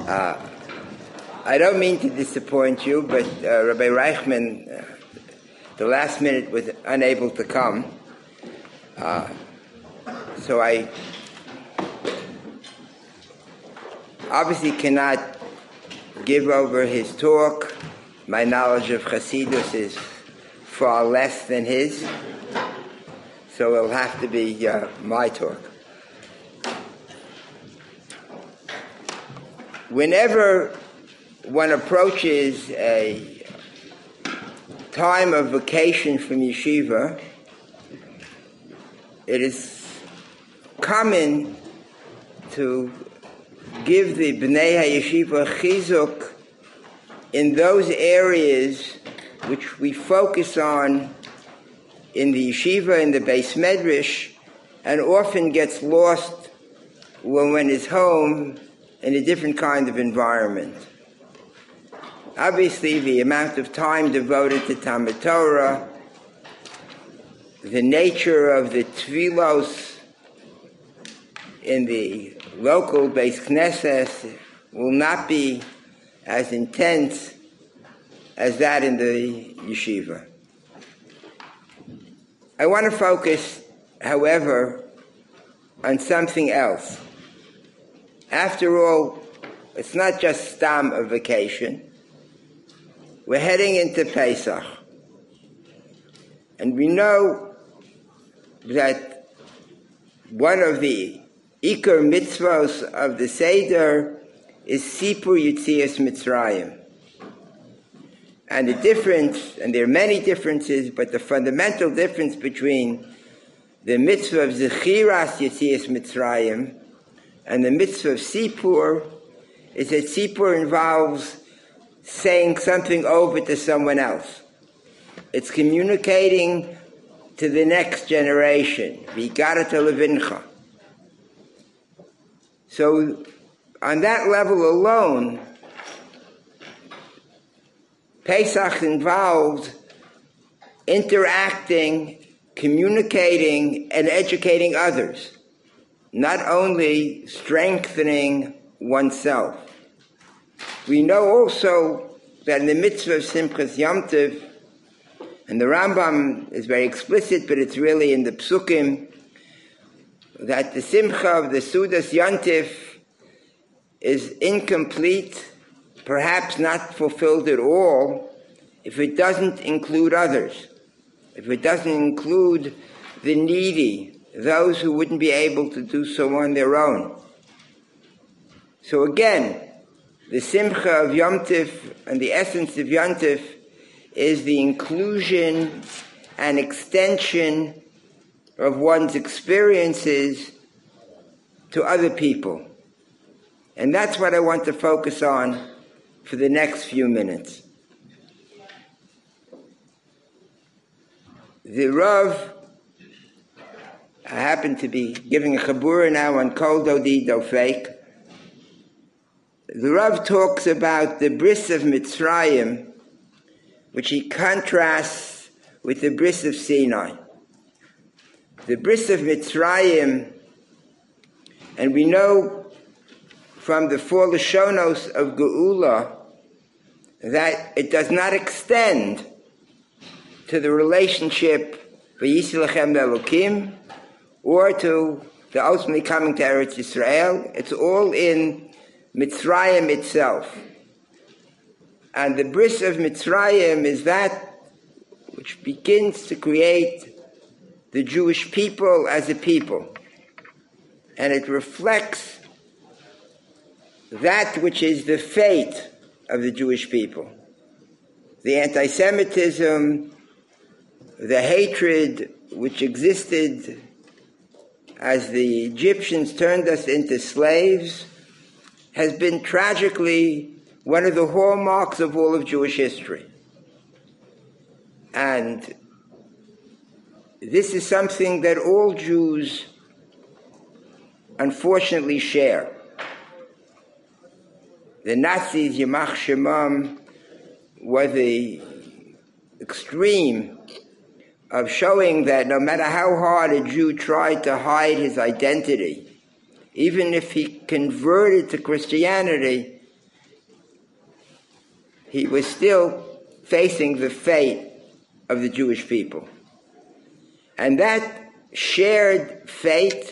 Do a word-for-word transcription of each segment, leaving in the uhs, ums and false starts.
Uh, I don't mean to disappoint you, but uh, Rabbi Reichman, uh, the last minute, was unable to come. Uh, so I obviously cannot give over his talk. My knowledge of Hasidus is far less than his, so it'll have to be uh, my talk. Whenever one approaches a time of vacation from yeshiva, it is common to give the Bnei HaYeshiva chizuk in those areas which we focus on in the yeshiva, in the Beis Medrash, and often gets lost when one is home in a different kind of environment. Obviously, the amount of time devoted to Talmud Torah, the nature of the tefillos in the local Beis Knesset will not be as intense as that in the yeshiva. I want to focus, however, on something else. After all, it's not just stam a vacation. We're heading into Pesach. And we know that one of the Iker mitzvos of the Seder is Sipur Yetzias Mitzrayim. And the difference, and there are many differences, but the fundamental difference between the mitzvah of Zechiras Yetzias Mitzrayim and the mitzvah of Sipur is that Sipur involves saying something over to someone else. It's communicating to the next generation. V'yigarat levincha. So on that level alone, Pesach involves interacting, communicating, and educating others, not only strengthening oneself. We know also that in the mitzvah of Simchas Yom Tov, and the Rambam is very explicit, but it's really in the Psukim, that the Simcha of the Sudas Yom Tov is incomplete, perhaps not fulfilled at all, if it doesn't include others, if it doesn't include the needy, those who wouldn't be able to do so on their own. So again, the Simcha of Yom Tov and the essence of Yom Tov is the inclusion and extension of one's experiences to other people. And that's what I want to focus on for the next few minutes. The Rav, I happen to be giving a chabura now on Kol Dodi Dofek. The Rav talks about the bris of Mitzrayim, which he contrasts with the bris of Sinai. The bris of Mitzrayim, and we know from the four Lashonos of Geula that it does not extend to the relationship V'yisi Lechem Elokim or to the ultimately coming to Eretz Yisrael. It's all in Mitzrayim itself. And the bris of Mitzrayim is that which begins to create the Jewish people as a people. And it reflects that which is the fate of the Jewish people. The anti-Semitism, the hatred which existed as the Egyptians turned us into slaves, has been tragically one of the hallmarks of all of Jewish history. And this is something that all Jews unfortunately share. The Nazis, Yamach Shemam, were the extreme of showing that no matter how hard a Jew tried to hide his identity, even if he converted to Christianity, he was still facing the fate of the Jewish people. And that shared fate,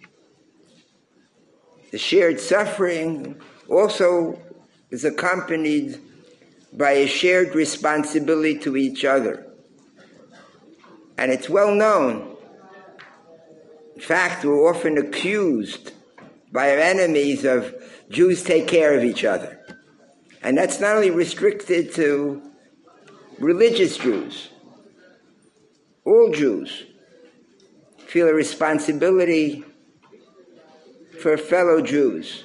the shared suffering, also is accompanied by a shared responsibility to each other. And it's well known. In fact, we're often accused by our enemies of Jews take care of each other. And that's not only restricted to religious Jews. All Jews feel a responsibility for fellow Jews.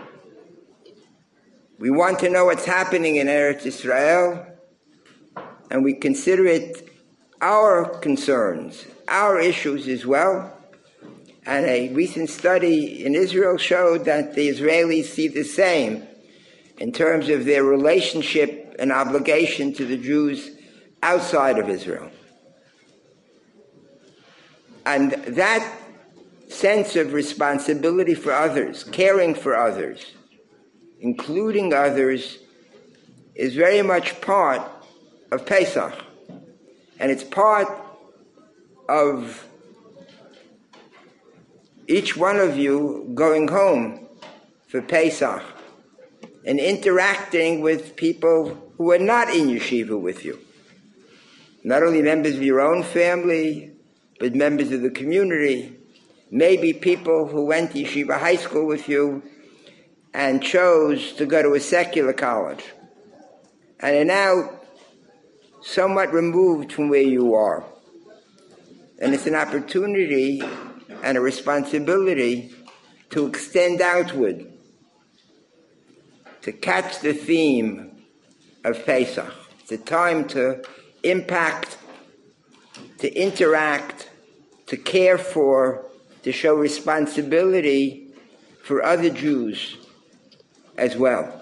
We want to know what's happening in Eretz Israel, and we consider it our concerns, our issues as well. And a recent study in Israel showed that the Israelis see the same in terms of their relationship and obligation to the Jews outside of Israel. And that sense of responsibility for others, caring for others, including others, is very much part of Pesach. And it's part of each one of you going home for Pesach and interacting with people who are not in yeshiva with you. Not only members of your own family, but members of the community. Maybe people who went to yeshiva high school with you and chose to go to a secular college and are now somewhat removed from where you are. And it's an opportunity and a responsibility to extend outward, to catch the theme of Pesach. It's a time to impact, to interact, to care for, to show responsibility for other Jews as well.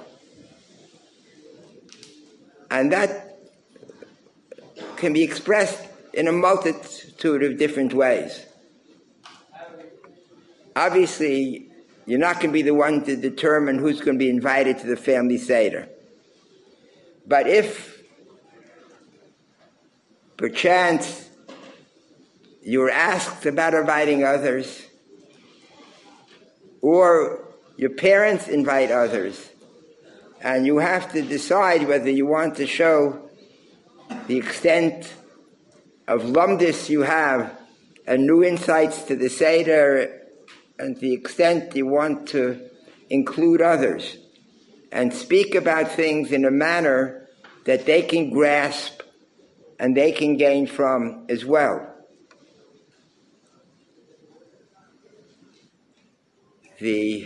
And that can be expressed in a multitude of different ways. Obviously, you're not going to be the one to determine who's going to be invited to the family Seder. But if, perchance, you're asked about inviting others, or your parents invite others, and you have to decide whether you want to show the extent of lumdis you have and new insights to the Seder, and the extent you want to include others and speak about things in a manner that they can grasp and they can gain from as well. The,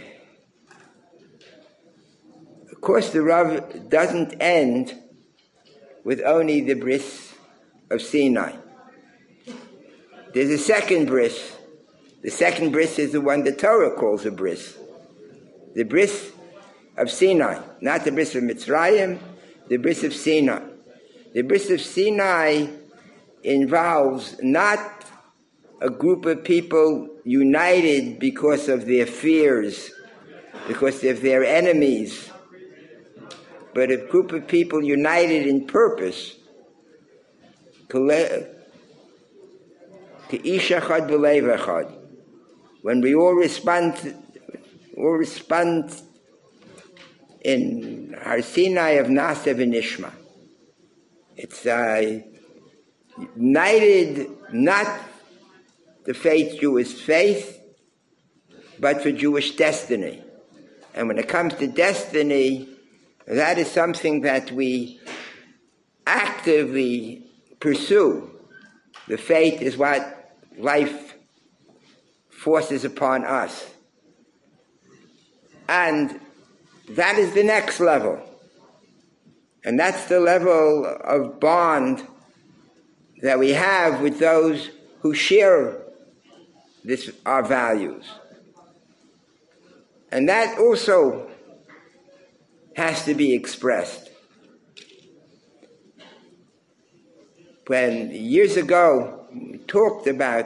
of course, the Rav doesn't end with only the bris of Sinai. There's a second bris. The second bris is the one the Torah calls a bris. The bris of Sinai, not the bris of Mitzrayim, the bris of Sinai. The bris of Sinai involves not a group of people united because of their fears, because of their enemies, but a group of people united in purpose. To ish echad v'lev echad. When we all respond, all respond in Har Sinai of Nasa v'Nishma. It's uh, united not the faith, Jewish faith, but for Jewish destiny. And when it comes to destiny, that is something that we actively pursue. The faith is what life forces upon us. And that is the next level. And that's the level of bond that we have with those who share this, our values. And that also has to be expressed. When years ago we talked about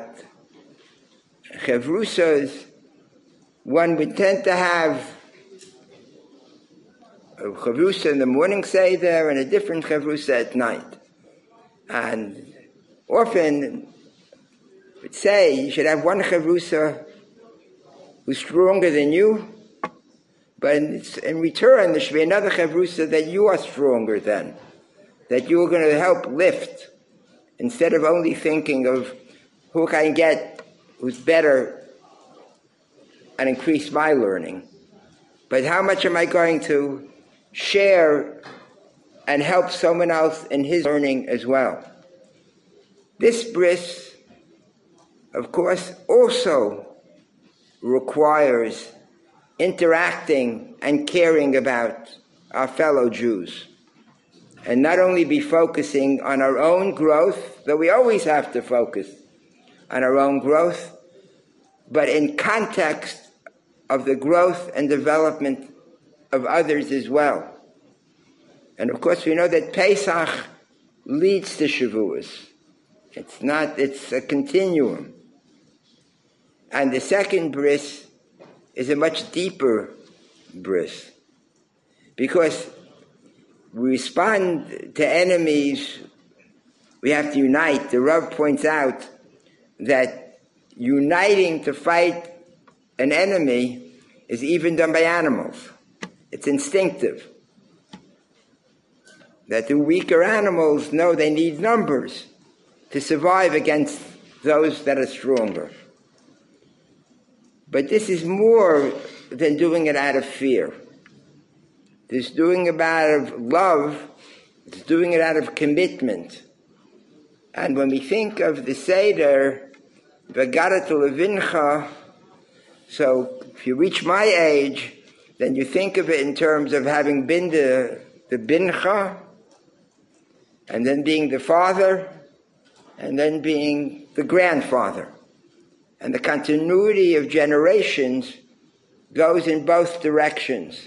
chevrusas, one would tend to have chavrusa in the morning seder and a different chavrusa at night. And often would say you should have one chavrusa who's stronger than you, but in, in return there should be another chavrusa that you are stronger than, that you're going to help lift, instead of only thinking of who can I get who's better and increase my learning. But how much am I going to share and help someone else in his learning as well? This bris, of course, also requires interacting and caring about our fellow Jews, and not only be focusing on our own growth, though we always have to focus on our own growth, but in context of the growth and development of others as well. And of course we know that Pesach leads to Shavuos. It's not, it's a continuum. And the second bris is a much deeper bris, because we respond to enemies, we have to unite. The Rav points out that uniting to fight an enemy is even done by animals. It's instinctive. That the weaker animals know they need numbers to survive against those that are stronger. But this is more than doing it out of fear. This doing it out of love, it's doing it out of commitment. And when we think of the Seder, V'gadat levincha, so if you reach my age, then you think of it in terms of having been the, the bincha, and then being the father, and then being the grandfather. And the continuity of generations goes in both directions.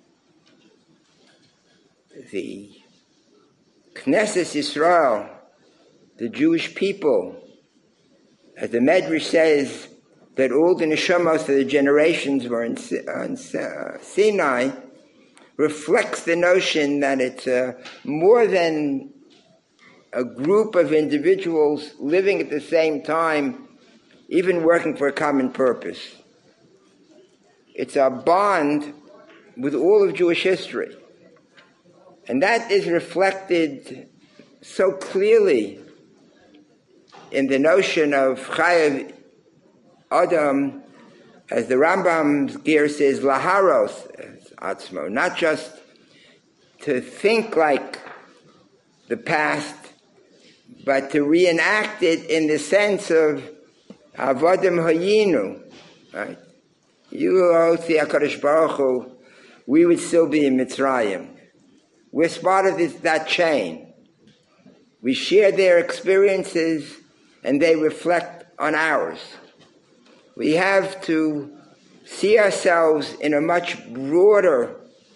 The Knesset Yisrael, the Jewish people, as the Medrash says, that all the neshamos of the generations were in, on uh, Sinai, reflects the notion that it's uh, more than a group of individuals living at the same time, even working for a common purpose. It's a bond with all of Jewish history. And that is reflected so clearly in the notion of Chayav Adam, as the Rambam's gear says, Laharos Atzmo, not just to think like the past, but to reenact it in the sense of Avodim Hayinu, right? You, Othi HaKadosh Baruch Hu, we would still be in Mitzrayim. We're part of this, that chain. We share their experiences and they reflect on ours. We have to see ourselves in a much broader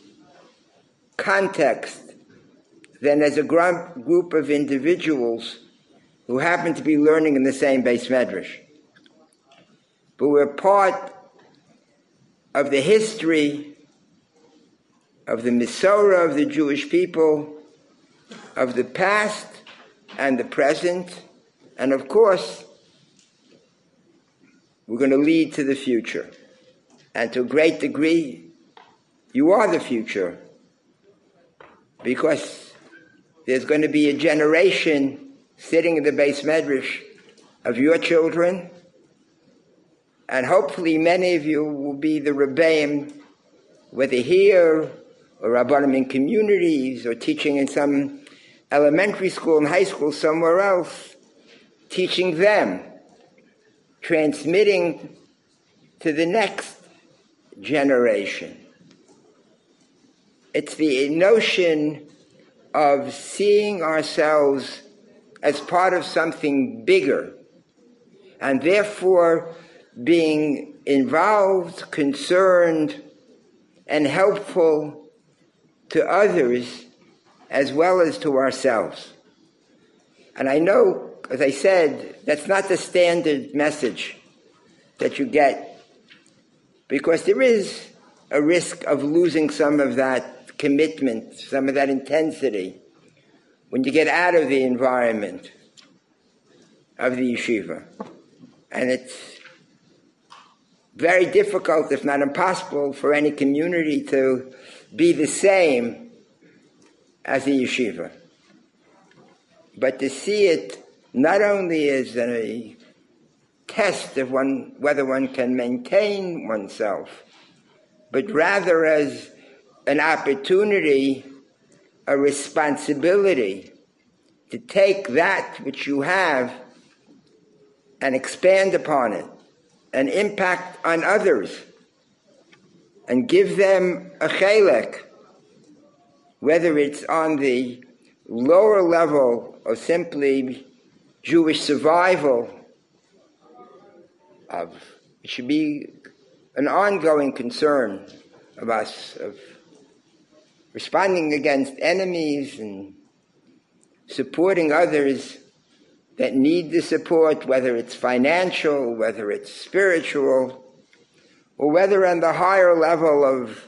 context than as a group of individuals who happen to be learning in the same Beis Medrash. But we're part of the history of the Mesorah of the Jewish people, of the past and the present, and of course, we're going to lead to the future. And to a great degree, you are the future, because there's going to be a generation sitting in the Beis Medrash of your children, and hopefully many of you will be the Rebbeim, whether here or Rabbanim in communities or teaching in some elementary school and high school somewhere else, teaching them, transmitting to the next generation. It's the notion of seeing ourselves as part of something bigger, and therefore being involved, concerned, and helpful to others as well as to ourselves. And I know, as I said, that's not the standard message that you get, because there is a risk of losing some of that commitment, some of that intensity when you get out of the environment of the yeshiva. And it's very difficult, if not impossible, for any community to be the same as a yeshiva. But to see it not only as a test of one, whether one can maintain oneself, but rather as an opportunity, a responsibility to take that which you have and expand upon it, and impact on others, and give them a chelek, whether it's on the lower level of simply Jewish survival. Of, it should be an ongoing concern of us, of responding against enemies and supporting others that need the support, whether it's financial, whether it's spiritual, or whether on the higher level of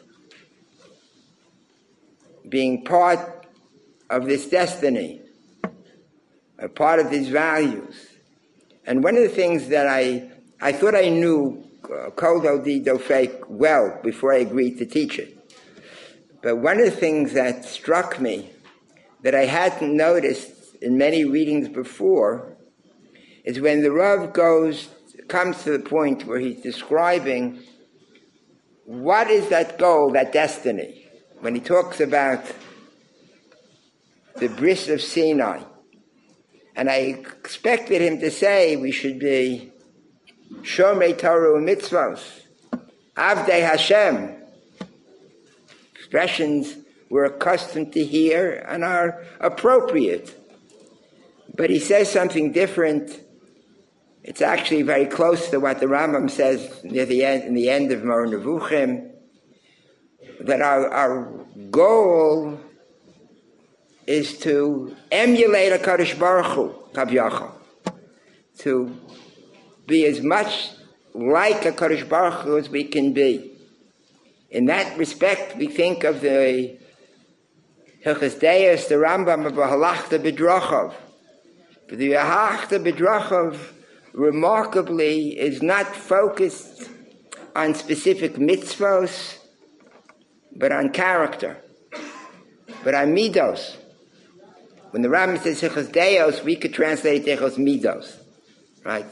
being part of this destiny, a part of these values. And one of the things that I I thought I knew Kol Dodi Dofek well before I agreed to teach it. But one of the things that struck me that I hadn't noticed in many readings before is when the Rav goes, comes to the point where he's describing what is that goal, that destiny. When he talks about the bris of Sinai. And I expected him to say we should be Shomrei Torah u'mitzvos, Avdei Hashem, expressions we're accustomed to hear and are appropriate. But he says something different. It's actually very close to what the Rambam says near the end, in the end of Moreh Nevuchim, that our, our goal is to emulate HaKadosh Baruch Hu, Kaviyachol, to be as much like HaKadosh Baruch Hu as we can be. In that respect, we think of the Hilchos Deos, the Rambam of Halachta B'drachav. But the Halachta B'drachav, remarkably, is not focused on specific mitzvos, but on character, but on midos. When the Rambam says Hilchos Deos, we could translate it Hilchos Midos, right?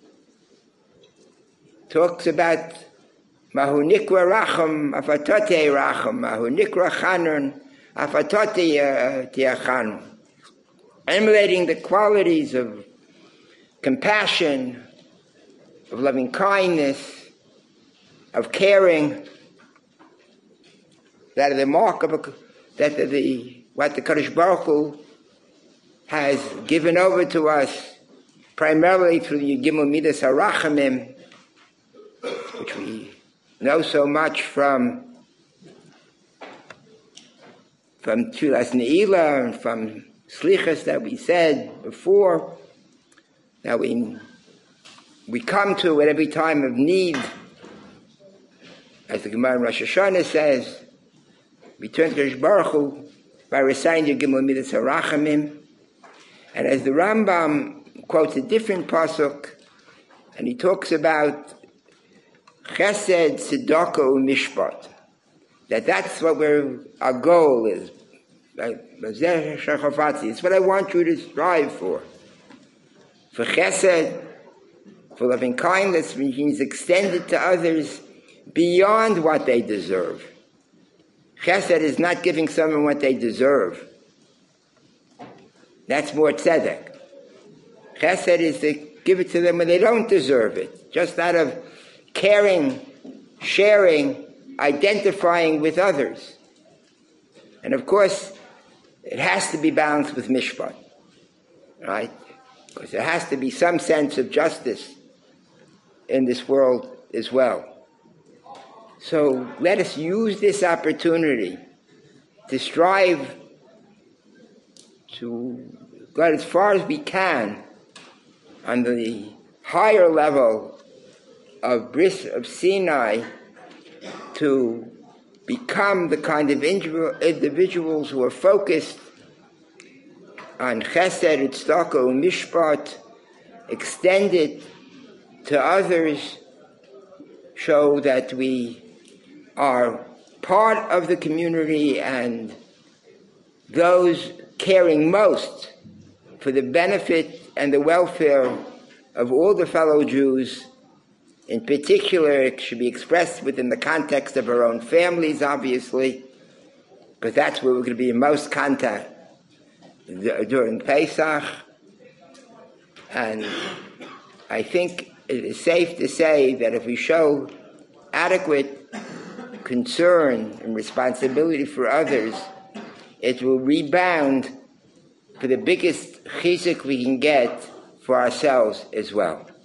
Talks about Mahu Nikra Racham, Afatote Racham, Mahu Nikra Chanun, Afatote Tiachanun. Emulating the qualities of compassion, of loving kindness, of caring, that are the mark of a, that are the what the Kadosh Baruch Hu has given over to us, primarily through the Gimel Midas HaRachamim, which we know so much from from Tfilas Ne'ilah and from Slichas that we said before, that we we come to at every time of need. As the Gemara in Rosh Hashanah says, we turn to Kadosh Baruch Hu by reciting the Gimel Midas HaRachamim. And as the Rambam quotes a different pasuk, and he talks about Chesed, Tzedakah, Mishpat, that that's what we're, our goal is. It's what I want you to strive for. For Chesed, for loving kindness, means extended to others beyond what they deserve. Chesed is not giving someone what they deserve. That's more tzedek. Chesed is to give it to them when they don't deserve it, just out of caring, sharing, identifying with others. And of course, it has to be balanced with mishpat, right? Because there has to be some sense of justice in this world as well. So let us use this opportunity to strive to go as far as we can on the higher level of Bris of Sinai to become the kind of individuals who are focused on chesed, tzedakah, mishpat, extend it to others, show that we are part of the community and those caring most for the benefit and the welfare of all the fellow Jews. In particular, it should be expressed within the context of our own families, obviously, because that's where we're going to be in most contact during Pesach. And I think it is safe to say that if we show adequate concern and responsibility for others, it will rebound for the biggest chizuk we can get for ourselves as well.